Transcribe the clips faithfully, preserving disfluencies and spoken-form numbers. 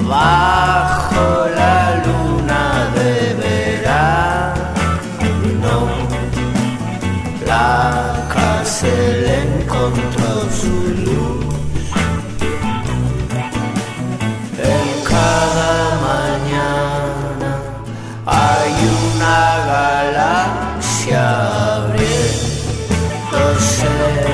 bajo la luna de verano, la cárcel encontró su luz. En cada mañana hay una galaxia abriéndose.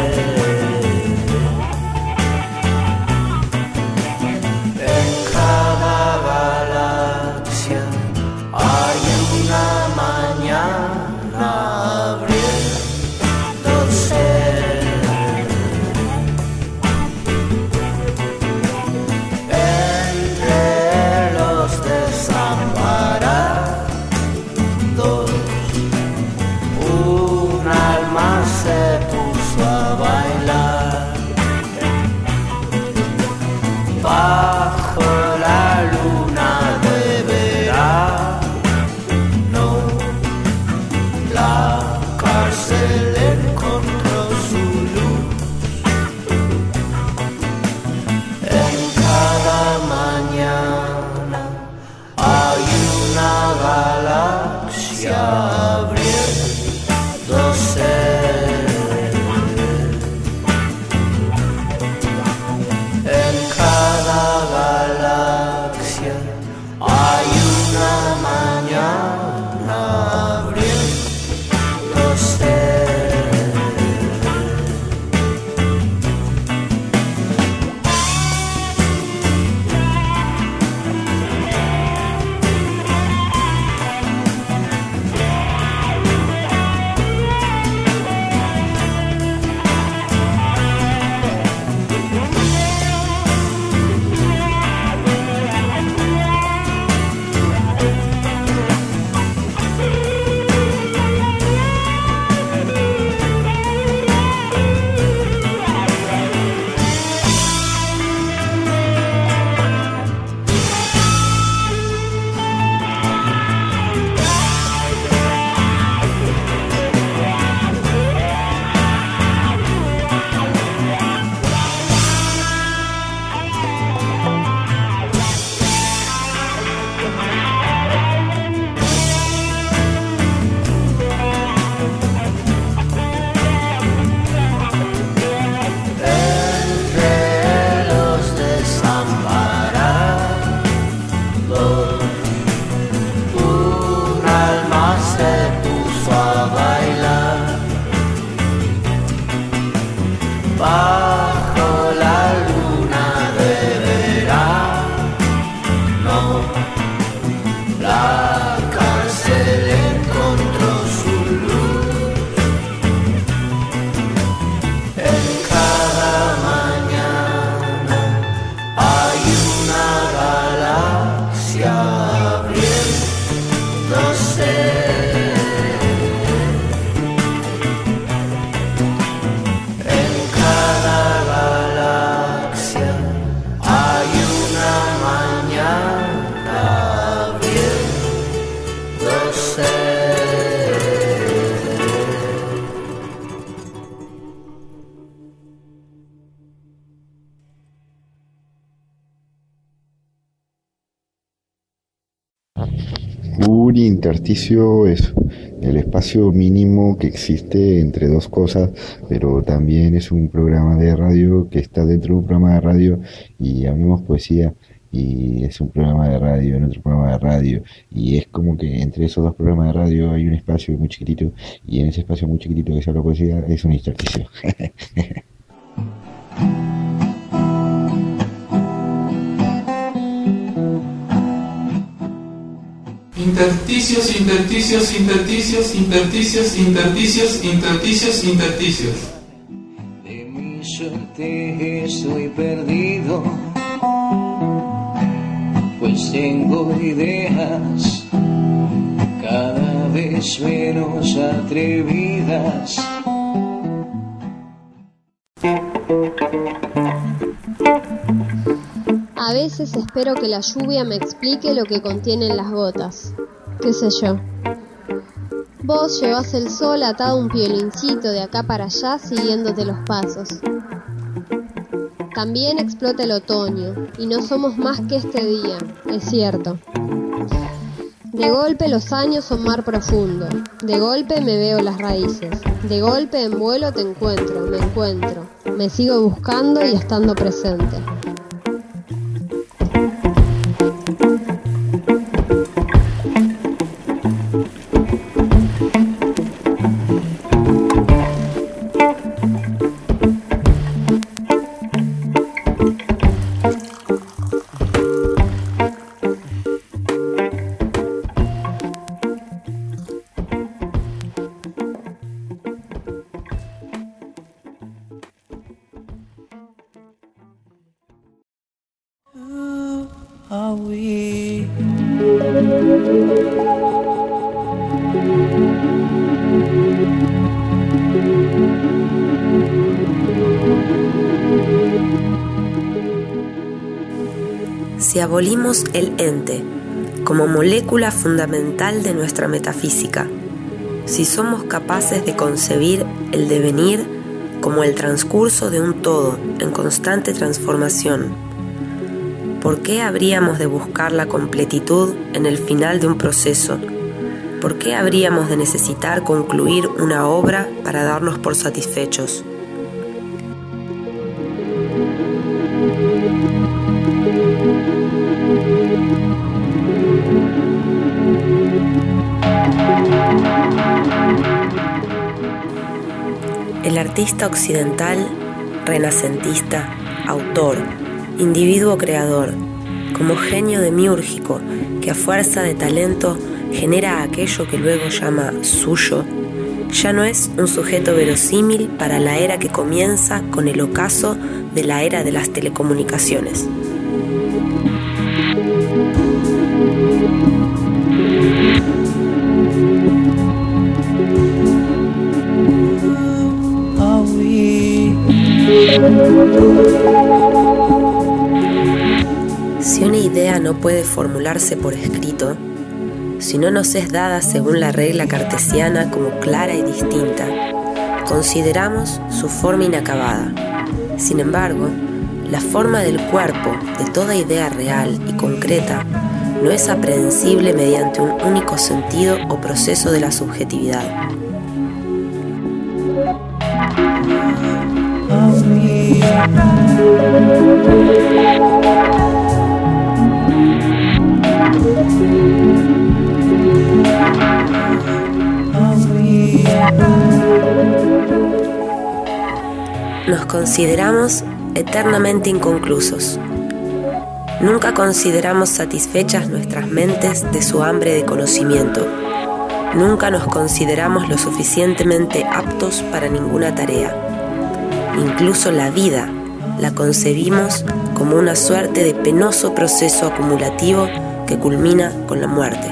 Un intersticio es el espacio mínimo que existe entre dos cosas, pero también es un programa de radio que está dentro de un programa de radio y hablamos poesía y es un programa de radio en otro programa de radio y es como que entre esos dos programas de radio hay un espacio muy chiquitito y en ese espacio muy chiquitito que se habla poesía es un intersticio. Intersticios, intersticios, intersticios, intersticios, intersticios, intersticios, intersticios. De mi suerte estoy perdido, pues tengo ideas cada vez menos atrevidas. A veces espero que la lluvia me explique lo que contienen las gotas. ¿Qué sé yo? Vos llevás el sol atado a un piolincito de acá para allá siguiéndote los pasos. También explota el otoño, y no somos más que este día, es cierto. De golpe los años son mar profundo, de golpe me veo las raíces, de golpe en vuelo te encuentro, me encuentro, me sigo buscando y estando presente. Si abolimos el ente como molécula fundamental de nuestra metafísica, si somos capaces de concebir el devenir como el transcurso de un todo en constante transformación, ¿por qué habríamos de buscar la completitud en el final de un proceso? ¿Por qué habríamos de necesitar concluir una obra para darnos por satisfechos? El artista occidental, renacentista, autor, individuo creador, como genio demiúrgico que a fuerza de talento genera aquello que luego llama suyo, ya no es un sujeto verosímil para la era que comienza con el ocaso de la era de las telecomunicaciones. Si una idea no puede formularse por escrito, si no nos es dada según la regla cartesiana como clara y distinta, consideramos su forma inacabada. Sin embargo, la forma del cuerpo de toda idea real y concreta no es aprehensible mediante un único sentido o proceso de la subjetividad. Nos consideramos eternamente inconclusos. Nunca consideramos satisfechas nuestras mentes de su hambre de conocimiento. Nunca nos consideramos lo suficientemente aptos para ninguna tarea. Incluso la vida la concebimos como una suerte de penoso proceso acumulativo que culmina con la muerte.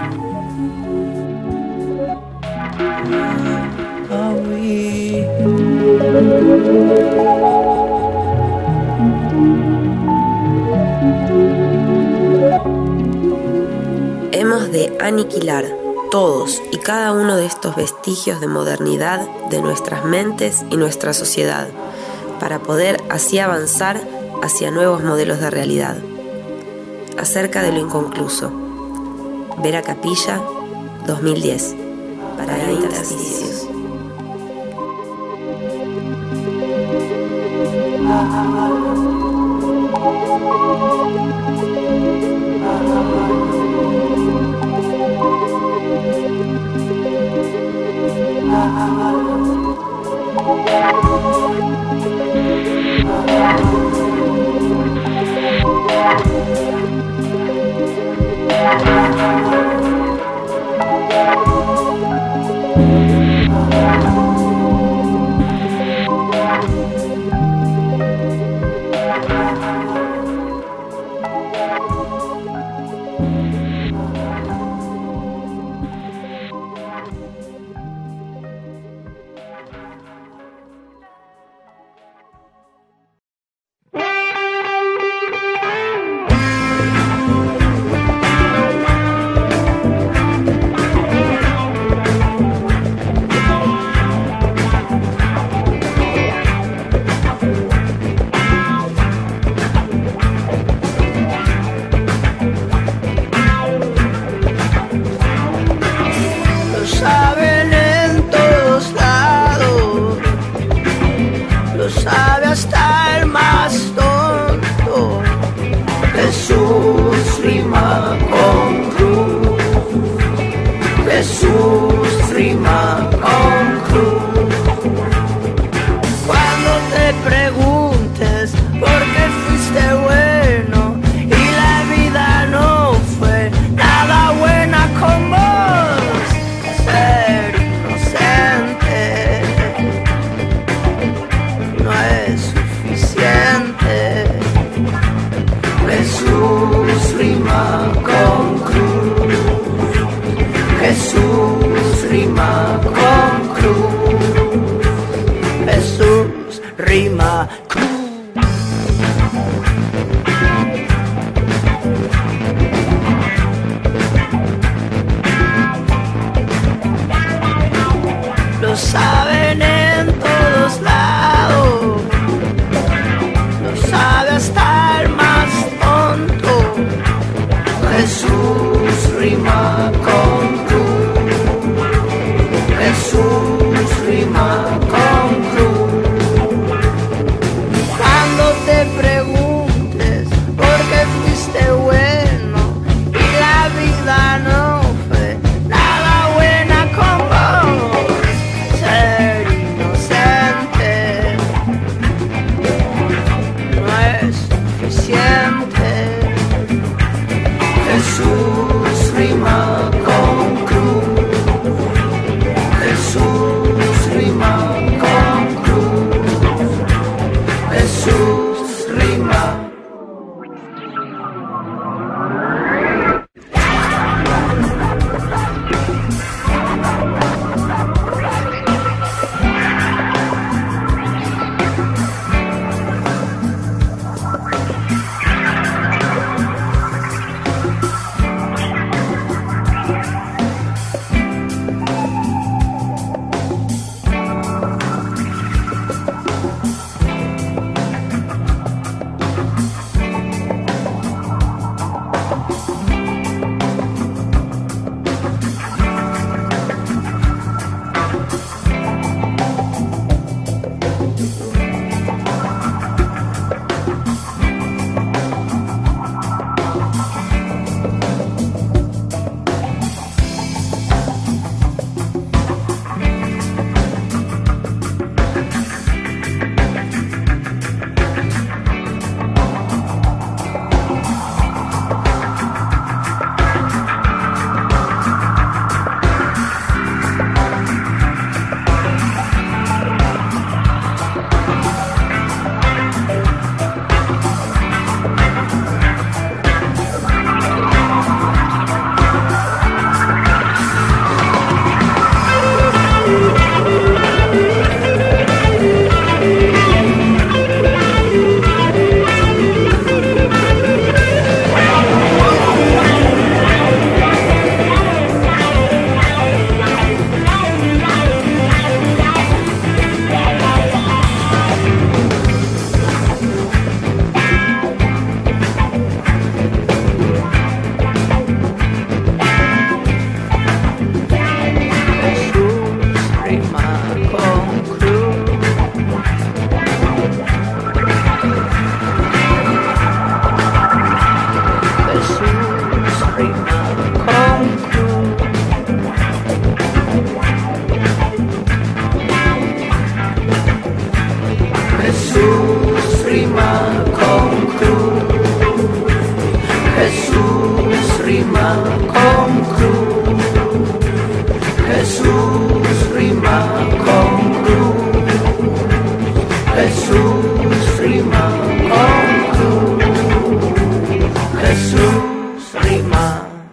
Hemos de aniquilar todos y cada uno de estos vestigios de modernidad de nuestras mentes y nuestra sociedad, para poder así avanzar hacia nuevos modelos de realidad. Acerca de lo inconcluso. Vera Capilla, dos mil diez. Para intersticios. con cruz. Jesús rima con cruz. Jesús rima con cruz. Jesús rima.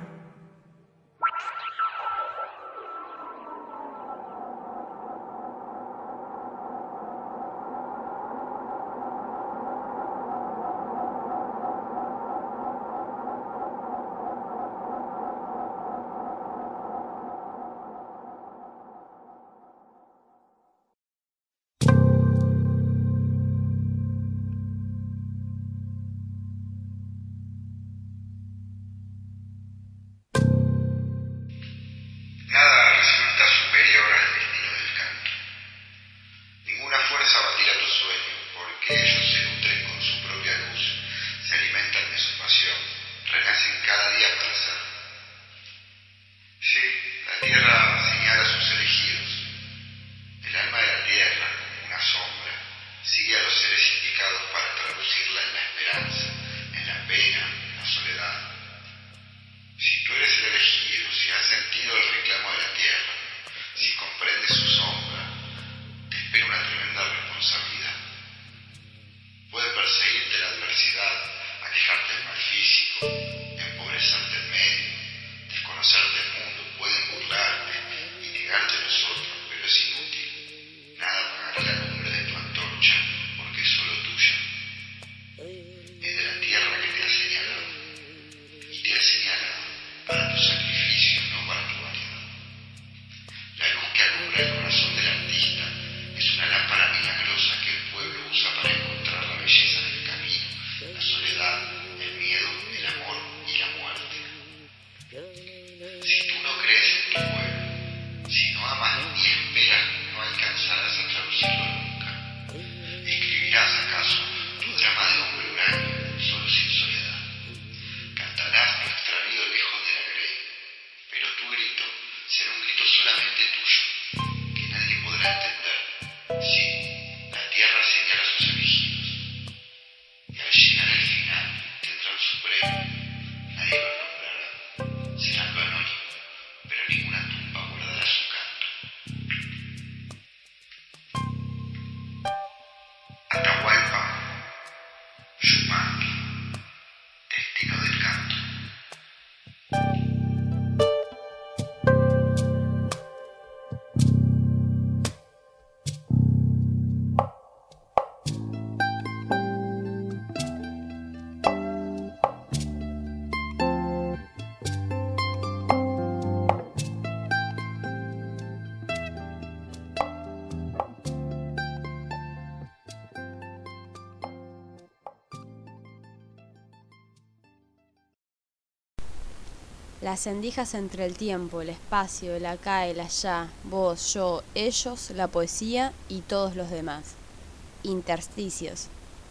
Las endijas entre el tiempo, el espacio, el acá, el allá, vos, yo, ellos, la poesía y todos los demás. Intersticios.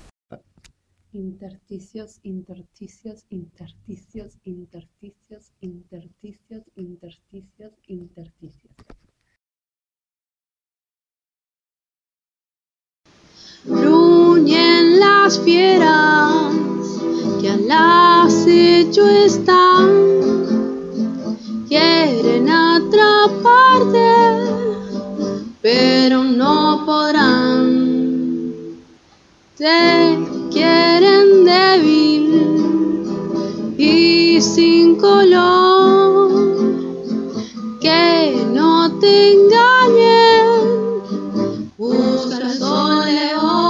Intersticios, intersticios, intersticios, intersticios, intersticios, intersticios, intersticios. Gruñen las fieras que al acecho están. Quieren atraparte, pero no podrán. Te quieren débil y sin color. Que no te engañen, busca el sol de hoy.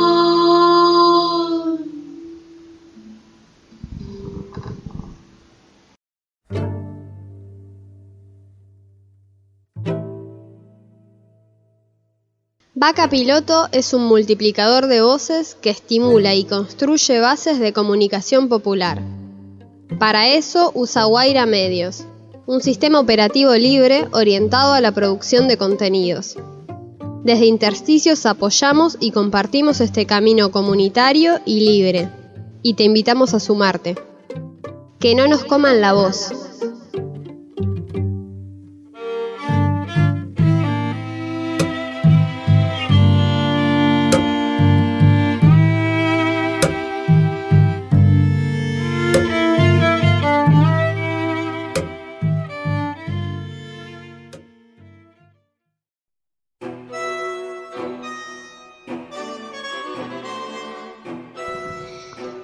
Vaca Piloto es un multiplicador de voces que estimula y construye bases de comunicación popular. Para eso usa Guaira Medios, un sistema operativo libre orientado a la producción de contenidos. Desde Intersticios apoyamos y compartimos este camino comunitario y libre, y te invitamos a sumarte. Que no nos coman la voz.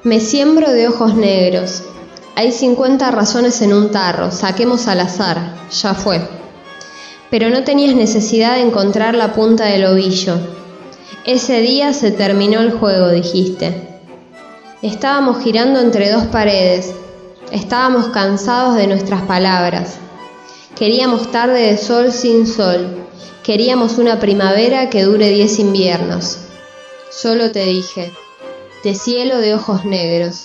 Me siembro de ojos negros. Hay cincuenta razones en un tarro, saquemos al azar, ya fue. Pero no tenías necesidad de encontrar la punta del ovillo. Ese día se terminó el juego, dijiste. Estábamos girando entre dos paredes. Estábamos cansados de nuestras palabras. Queríamos tarde de sol sin sol. Queríamos una primavera que dure diez inviernos. Solo te dije, de cielo de ojos negros.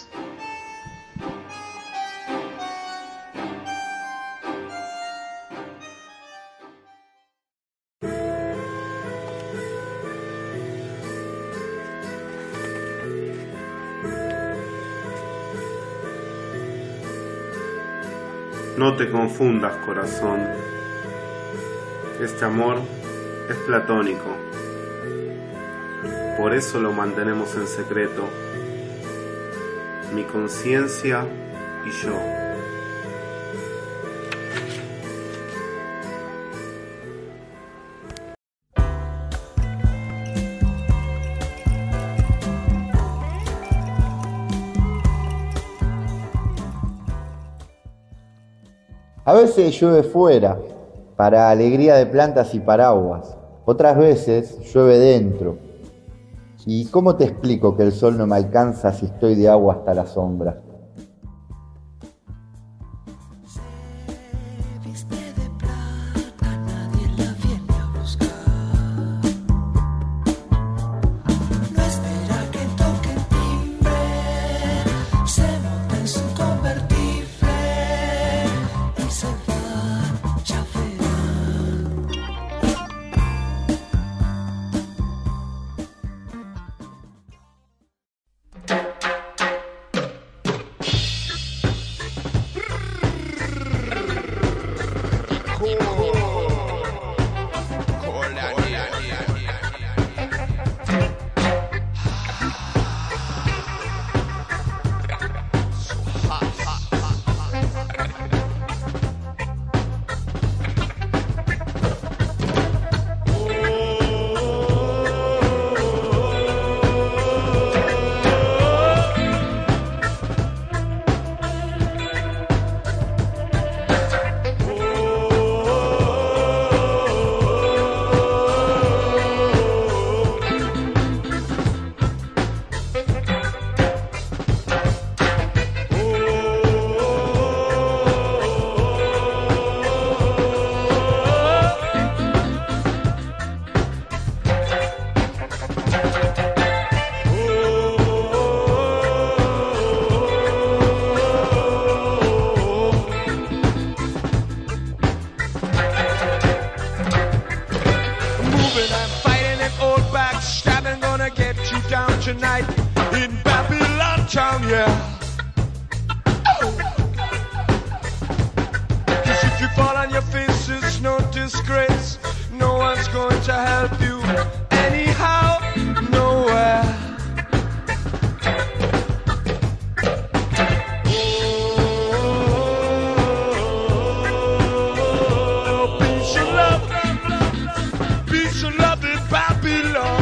No te confundas, corazón. Este amor es platónico. Por eso lo mantenemos en secreto. Mi conciencia y yo. A veces llueve fuera, para alegría de plantas y paraguas. Otras veces llueve dentro. ¿Y cómo te explico que el sol no me alcanza si estoy de agua hasta la sombra? Tonight in Babylon town, yeah. Cause if you fall on your face, it's no disgrace. No one's going to help you anyhow, nowhere. Oh, peace and love, peace and love in Babylon.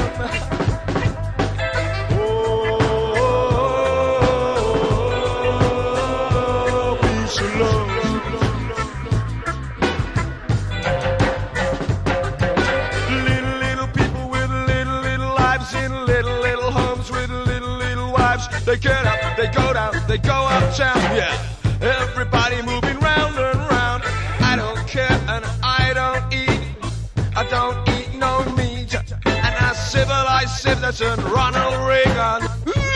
They get up, they go down, they go uptown, yeah. Everybody moving round and round. I don't care and I don't eat. I don't eat no meat. And I civilize citizen Ronald Reagan.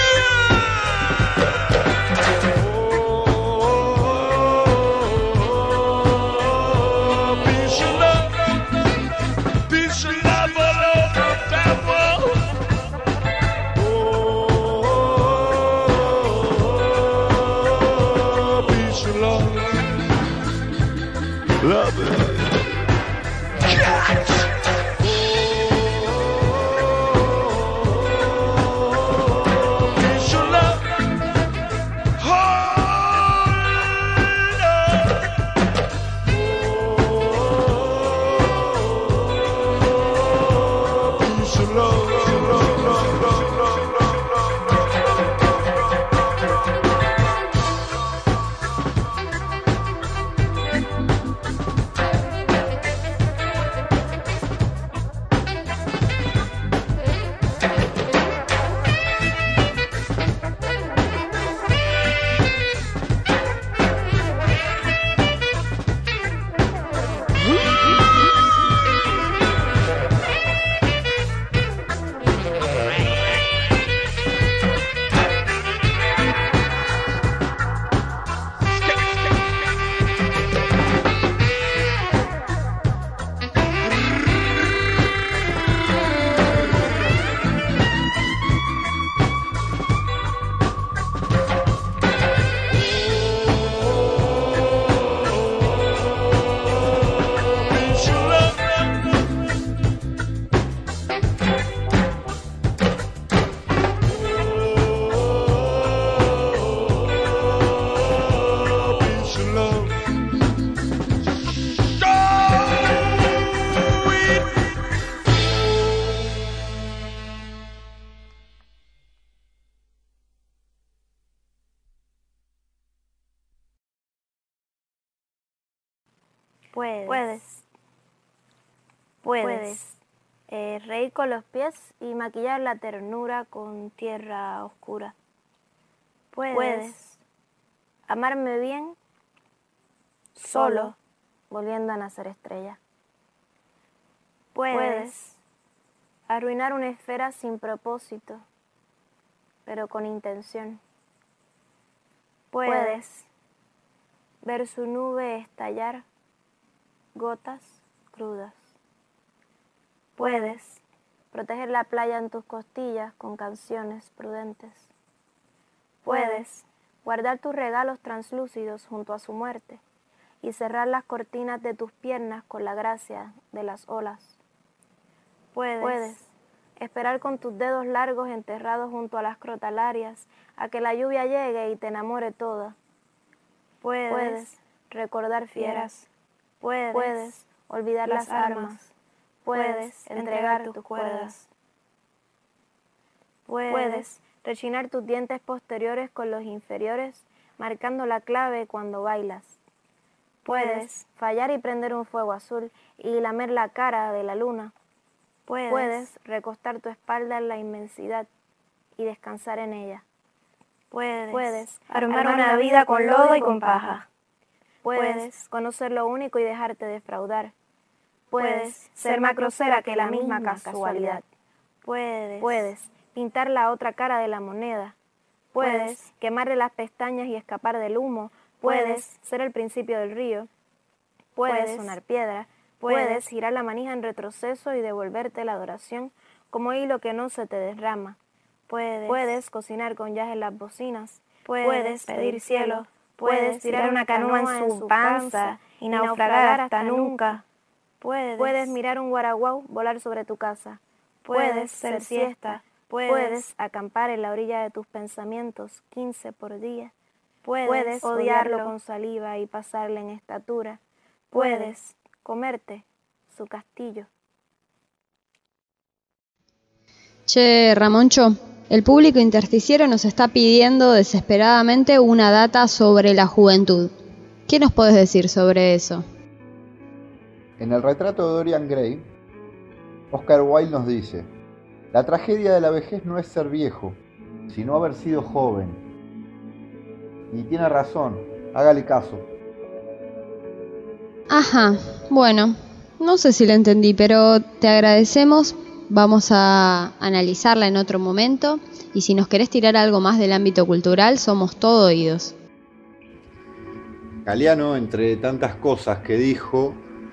Love it. Catch. Peace and love. Peace and love. Puedes. Puedes. Puedes. Puedes. Eh, reír con los pies y maquillar la ternura con tierra oscura. Puedes. Puedes. Amarme bien, solo, volviendo a nacer estrella. Puedes. Puedes. Arruinar una esfera sin propósito, pero con intención. Puedes. Puedes. Ver su nube estallar, gotas crudas. Puedes proteger la playa en tus costillas con canciones prudentes. Puedes guardar tus regalos translúcidos junto a su muerte y cerrar las cortinas de tus piernas con la gracia de las olas. Puedes, Puedes esperar con tus dedos largos enterrados junto a las crotalarias a que la lluvia llegue y te enamore toda. Puedes, Puedes recordar fieras. Puedes, Puedes olvidar las armas. Puedes entregar tus cuerdas. Puedes rechinar tus dientes posteriores con los inferiores, marcando la clave cuando bailas. Puedes fallar y prender un fuego azul y lamer la cara de la luna. Puedes, Puedes recostar tu espalda en la inmensidad y descansar en ella. Puedes, Puedes armar una vida con lodo y con paja. Puedes conocer lo único y dejarte defraudar. Puedes ser más grosera que la misma casualidad. Puedes, Puedes pintar la otra cara de la moneda. Puedes quemarle las pestañas y escapar del humo. Puedes ser el principio del río. Puedes sonar piedra. Puedes girar la manija en retroceso y devolverte la adoración como hilo que no se te derrama. Puedes, Puedes cocinar con jazz en las bocinas. Puedes, Puedes pedir cielo. Puedes tirar una canoa en su panza y naufragar hasta nunca. Puedes, Puedes mirar un guaraguao volar sobre tu casa. Puedes ser siesta. Puedes, Puedes acampar en la orilla de tus pensamientos quince por día. Puedes, Puedes odiarlo con saliva y pasarle en estatura. Puedes comerte su castillo. Che, Ramoncho, el público intersticiero nos está pidiendo desesperadamente una data sobre la juventud. ¿Qué nos podés decir sobre eso? En el retrato de Dorian Gray, Oscar Wilde nos dice: la tragedia de la vejez no es ser viejo, sino haber sido joven. Y tiene razón, hágale caso. Ajá, bueno, no sé si lo entendí, pero te agradecemos. Vamos a analizarla en otro momento. Y si nos querés tirar algo más del ámbito cultural, somos todo oídos. Galeano, entre tantas cosas que dijo,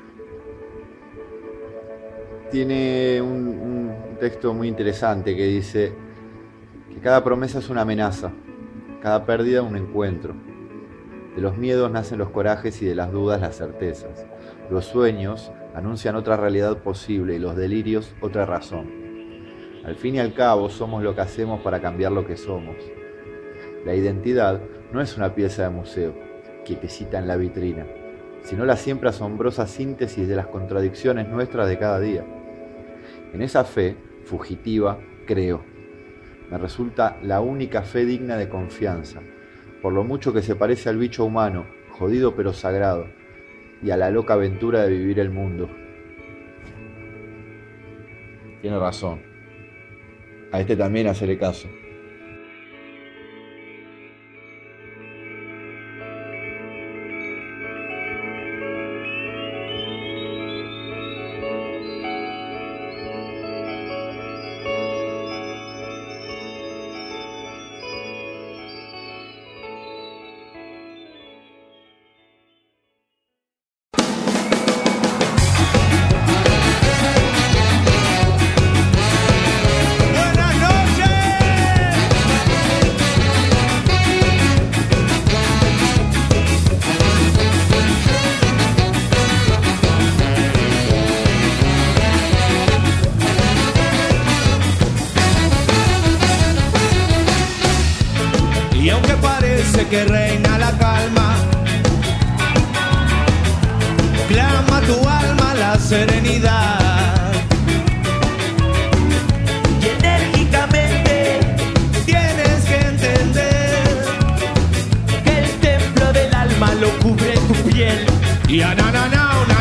tiene un, un texto muy interesante que dice que cada promesa es una amenaza, cada pérdida un encuentro. De los miedos nacen los corajes y de las dudas las certezas. Los sueños anuncian otra realidad posible y los delirios otra razón. Al fin y al cabo somos lo que hacemos para cambiar lo que somos. La identidad no es una pieza de museo, quietecita en la vitrina, sino la siempre asombrosa síntesis de las contradicciones nuestras de cada día. En esa fe, fugitiva, creo. Me resulta la única fe digna de confianza, por lo mucho que se parece al bicho humano, jodido pero sagrado, y a la loca aventura de vivir el mundo. Tiene razón. A este también haceré caso. Que reina la calma, clama tu alma la serenidad y enérgicamente tienes que entender que el templo del alma lo cubre tu piel y ananana una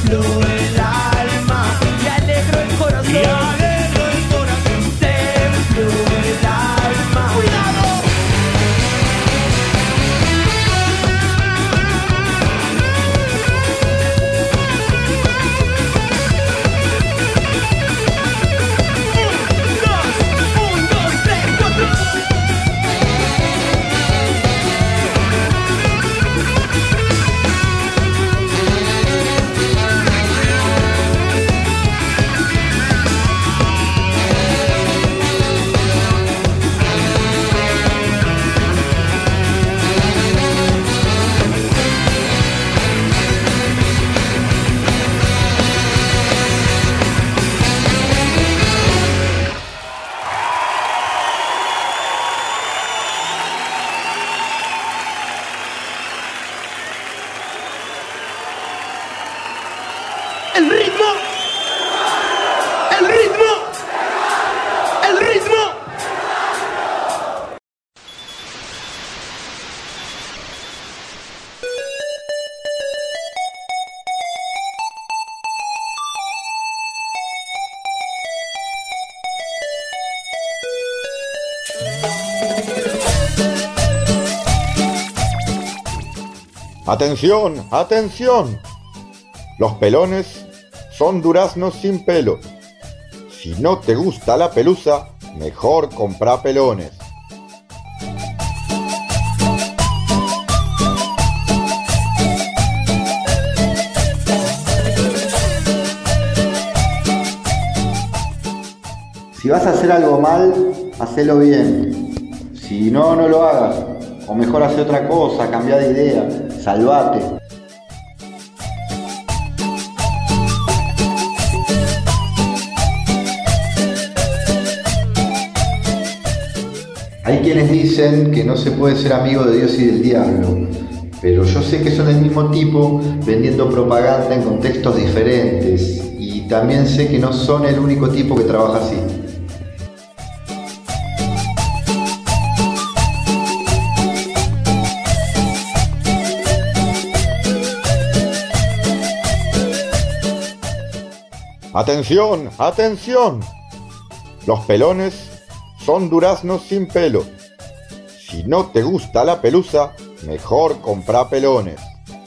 templo el alma y alegro el corazón. Y alegro el corazón. Templo el alma. ¡Cuidado! El ritmo, el ritmo, el ritmo. Atención, atención. Los pelones son duraznos sin pelo. Si no te gusta la pelusa, mejor compra pelones. Si vas a hacer algo mal, hacelo bien. Si no, no lo hagas. O mejor hace otra cosa, cambia de idea, salvate. Hay quienes dicen que no se puede ser amigo de Dios y del diablo, pero yo sé que son el mismo tipo vendiendo propaganda en contextos diferentes, y también sé que no son el único tipo que trabaja así. Atención, atención. Los pelones son duraznos sin pelo. Si no te gusta la pelusa, mejor compra pelones.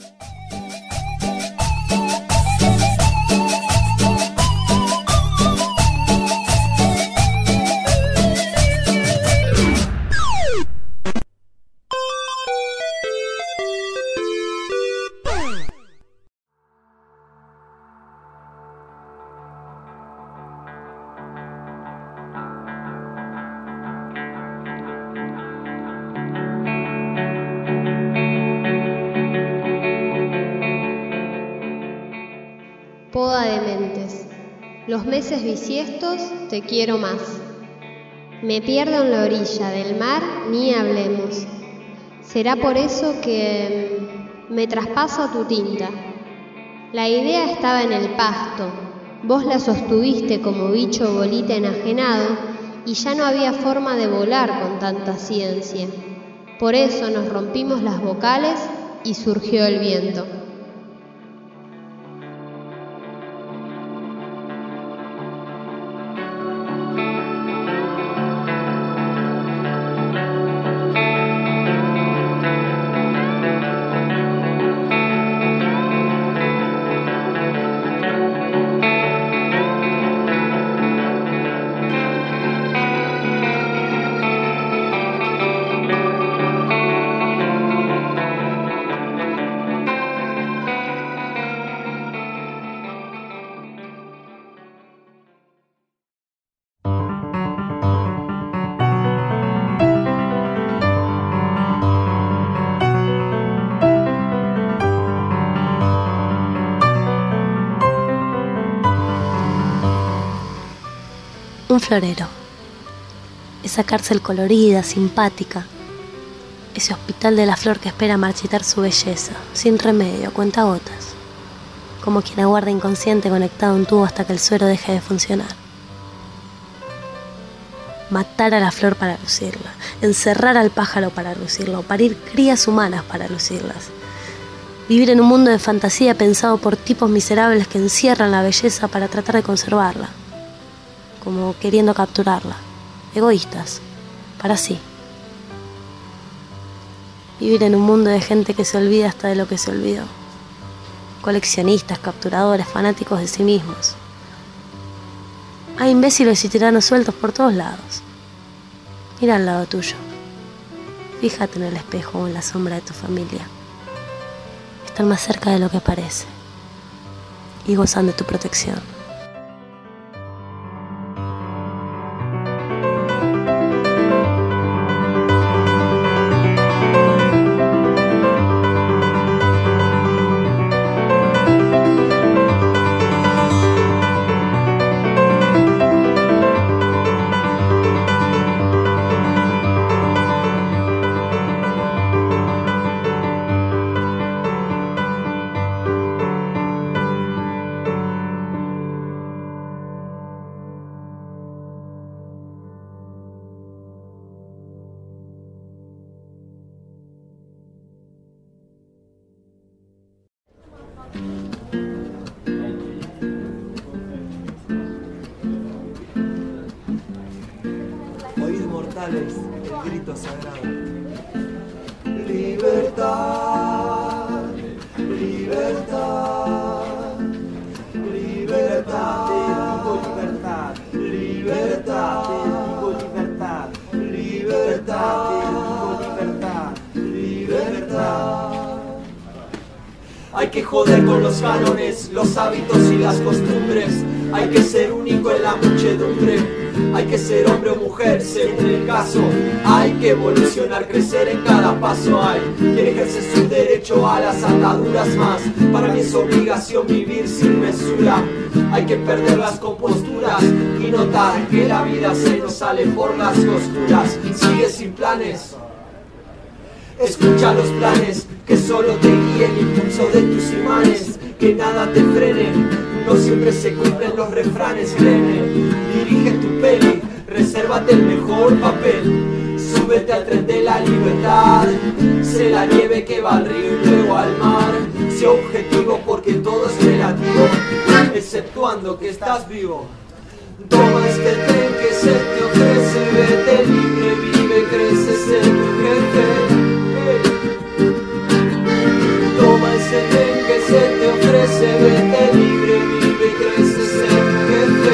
Poda de mentes. Los meses bisiestos te quiero más. Me pierdo en la orilla del mar, ni hablemos. Será por eso que me traspaso tu tinta. La idea estaba en el pasto. Vos la sostuviste como bicho bolita enajenado y ya no había forma de volar con tanta ciencia. Por eso nos rompimos las vocales y surgió el viento. Un florero, esa cárcel colorida, simpática, ese hospital de la flor que espera marchitar su belleza, sin remedio, a cuentagotas, como quien aguarda inconsciente conectado a un tubo hasta que el suero deje de funcionar. Matar a la flor para lucirla, encerrar al pájaro para lucirlo, parir crías humanas para lucirlas, Vivir en un mundo de fantasía pensado por tipos miserables que encierran la belleza para tratar de conservarla, como queriendo capturarla. Egoístas, para sí. Vivir en un mundo de gente que se olvida hasta de lo que se olvidó. Coleccionistas, capturadores, fanáticos de sí mismos. Hay imbéciles y tiranos sueltos por todos lados. Mira al lado tuyo. Fíjate en el espejo o en la sombra de tu familia. Están más cerca de lo que parece. Y gozan de tu protección. Oíd mortales el grito sagrado. Libertad, libertad, libertad, libertad, libertad, libertad, libertad, libertad, libertad. Hay que joder con los cánones, los hábitos y las costumbres. Hay que ser único en la muchedumbre. Hay que ser hombre o mujer según el caso. Hay que evolucionar, crecer en cada paso. Hay quien ejerce su derecho a las ataduras más. Para mí es obligación vivir sin mesura. Hay que perder las composturas y notar que la vida se nos sale por las costuras. Sigue sin planes. Escucha los planes que solo te guíe el impulso de tus imanes. Que nada te frene, no siempre se cumplen los refranes, créeme. Dirige tu peli, resérvate el mejor papel. Súbete al tren de la libertad. Sé la nieve que va al río y luego al mar. Sé objetivo porque todo es relativo, exceptuando que estás vivo. Toma este tren que se te ofrece, vete libre, vive, crece, sé tu jefe. Toma ese tren que se te ofrece, vete libre, vive, crece, sé tu jefe.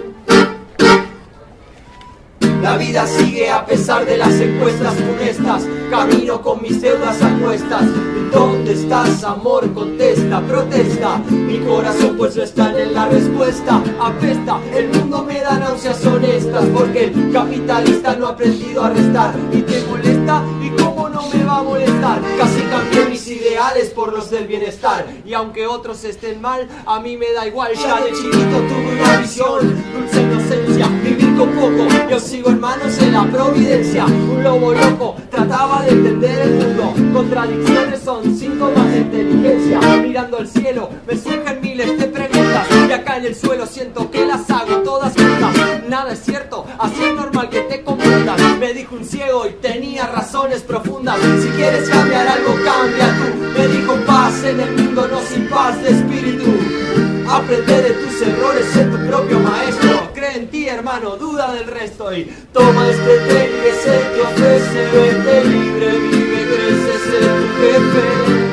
La vida sigue a pesar de las encuestas funestas. Camino con mis deudas a cuestas. ¿Dónde estás, amor? Contesta, protesta. Mi corazón pues no está en la respuesta. Apesta, el mundo me da náuseas honestas. Porque el capitalista no ha aprendido a restar. ¿Y te molesta? ¿Y cómo no me va a molestar? Casi cambié mis ideales por los del bienestar. Y aunque otros estén mal, a mí me da igual. Ya de chiquito tuve una visión, dulce inocencia, vivir con poco. Yo sigo en manos de la providencia. Un lobo loco trataba de entender el mundo. Contradicciones son síntomas de inteligencia. Mirando al cielo me surgen miles de preguntas. Y acá en el suelo siento que las hago todas juntas. Nada es cierto, así es normal que te confundas. Me dijo un ciego y tenía razones profundas. Si quieres cambiar algo, cambia tú. Me dijo paz en el mundo, no sin paz de espíritu. Aprende de tus errores, sé tu propio maestro. Cree en ti, hermano, duda del resto. Y toma este tren que se te ofrece, vete libre, vive, crece, sé tu jefe.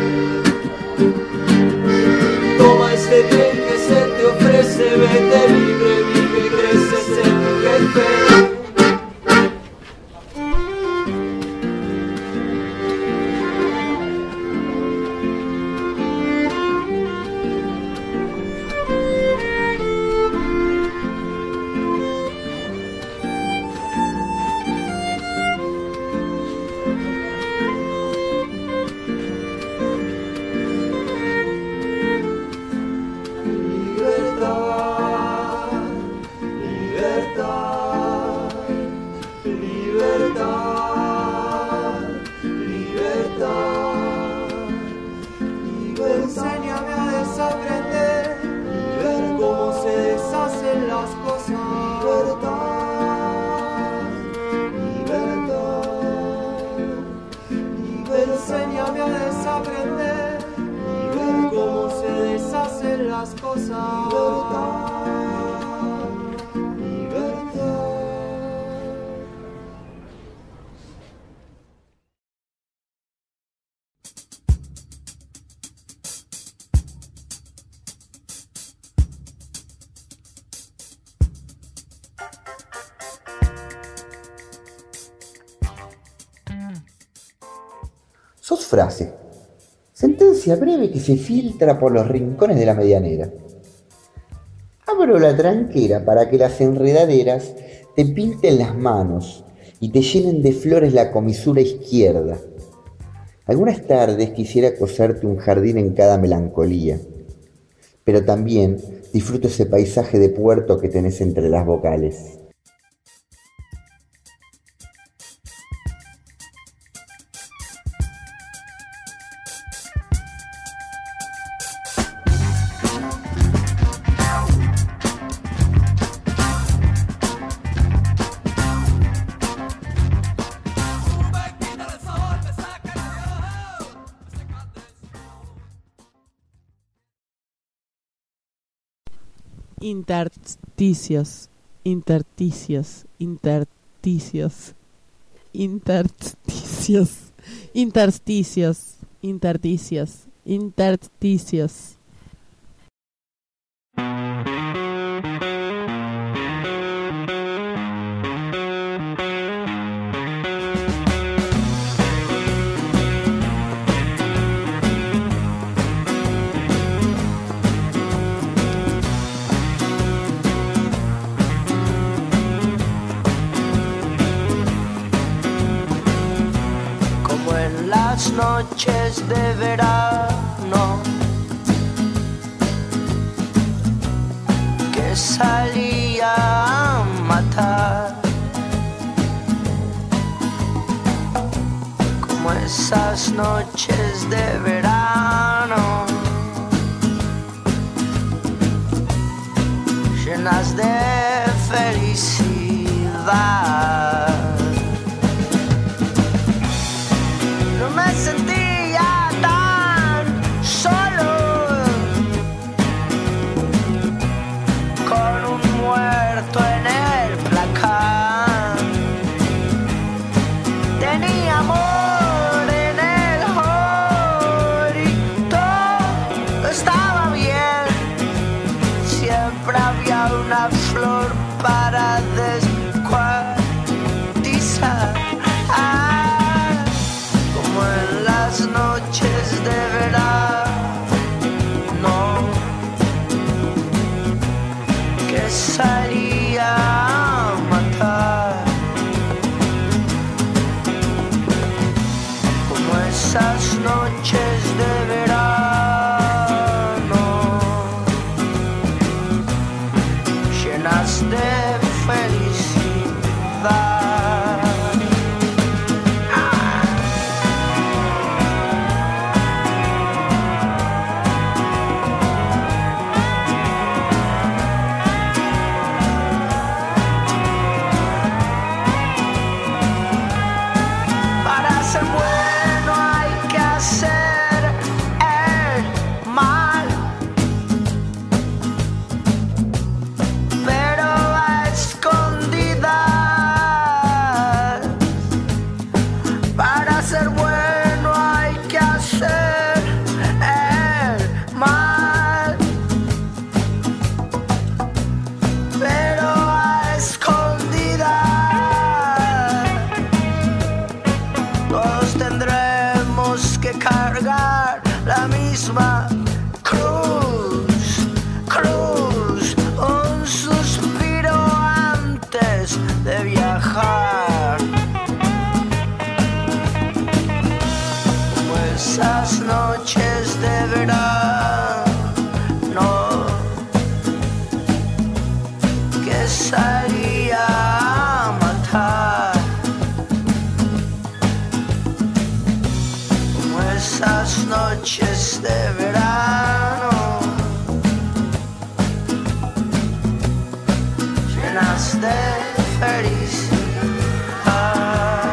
Toma este tren que se te ofrece, vete libre, vive, crece, sé tu jefe. Sos frase, sentencia breve que se filtra por los rincones de la medianera. Abro la tranquera para que las enredaderas te pinten las manos y te llenen de flores la comisura izquierda. Algunas tardes quisiera coserte un jardín en cada melancolía, pero también disfruto ese paisaje de puerto que tenés entre las vocales. Intersticios, intersticios, intersticios, intersticios, intersticios, intersticios, intersticios. Noches de verano que salía a matar, como esas noches de verano llenas de felicidad. No me sentía tan solo, con un muerto en el placar. Tenía amor en el hall y todo estaba bien. Siempre había una flor para descuartizar. Noches de verano que salía a matar, como esas noches de verano llenas de felicidad. Cargar la misma cruz, cruz, un suspiro antes de viajar, como esas noches de verano que salía a matar. Esas noches de verano llenas de felicidad.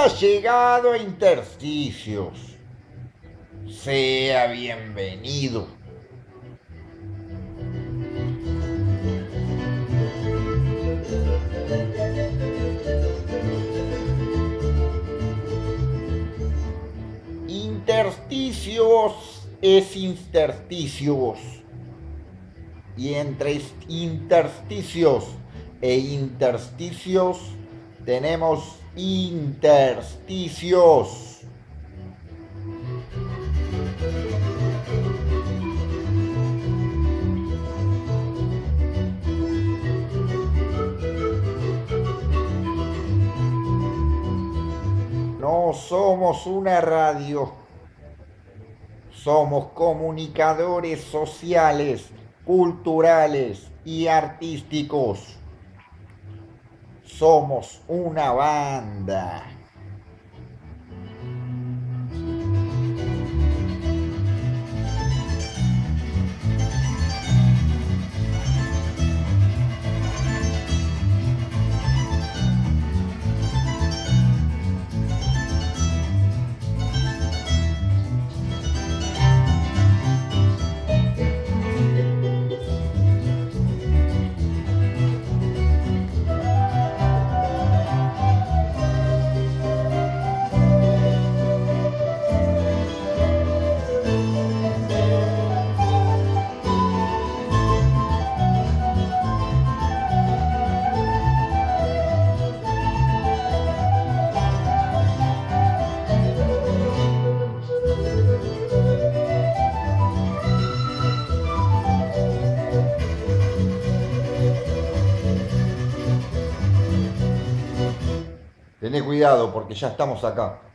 Ha llegado a Intersticios. Sea bienvenido. Intersticios es intersticios. Y entre intersticios e intersticios tenemos intersticios. No somos una radio, somos comunicadores sociales, culturales y artísticos. Somos una banda. Tené cuidado porque ya estamos acá.